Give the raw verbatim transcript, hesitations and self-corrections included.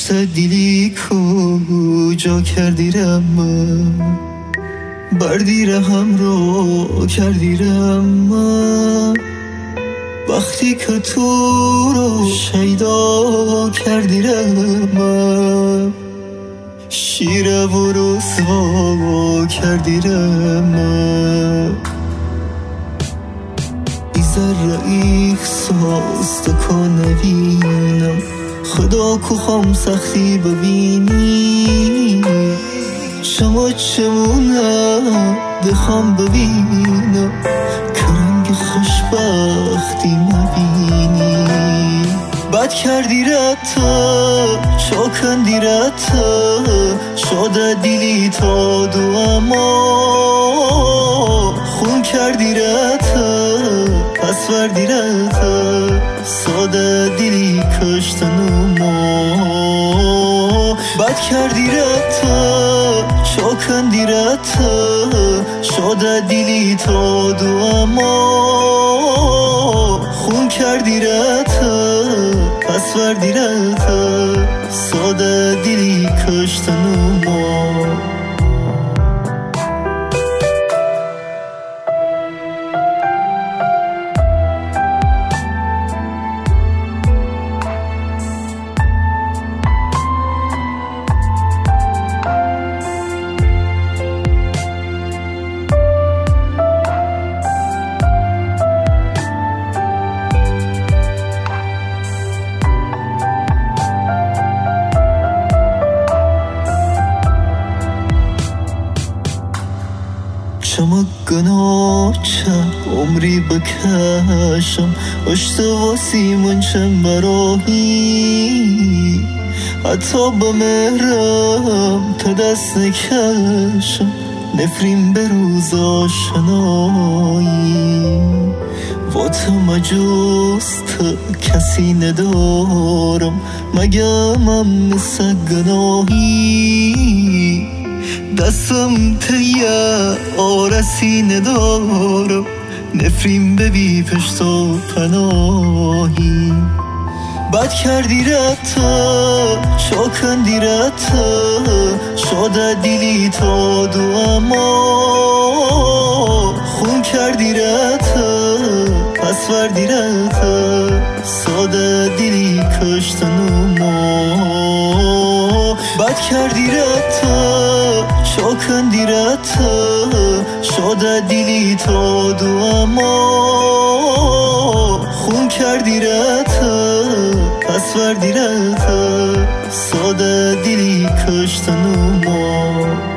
کشت دیلی کجا کردی رم بردی رهم رو کردی رم وقتی که تو رو شیدا کردی رم شیره و رسوا کردی رم ای ذره احساس دکان نبینم خدا کو خام سختی ببینی شما چمونه دخوام ببینم که رنگ خوشبختی مبینی بد کردی رتا چاکندی رتا شده دیلی تا دو اما خون کردی رتا پس وردی رتا ساده دیلی کشتن ما بد کردی رتا چاکندی رتا شده دیلی تا دو اما خون کردی رتا پس وردی رتا ساده دیلی کشتن ما شما گناه چه عمری بکشم اشت واسی منشم براهی حتی به مهرم تا دست نکشم نفرین به روز آشنایی و تو مجوست کسی ندارم مگه من مثل گناهی دستم تیه آرسی ندارم نفرین ببی پشت و پناهی بد کردی رتا چاکندی رتا شده دیلی تا دو اما خون کردی رتا پس وردی رتا ساده دیلی کشتن ما بد کردی رتا چاکندی رتا شده دیلی تا دو اما خون کردی رتا پس وردی رتا ساده دیلی کشتن ما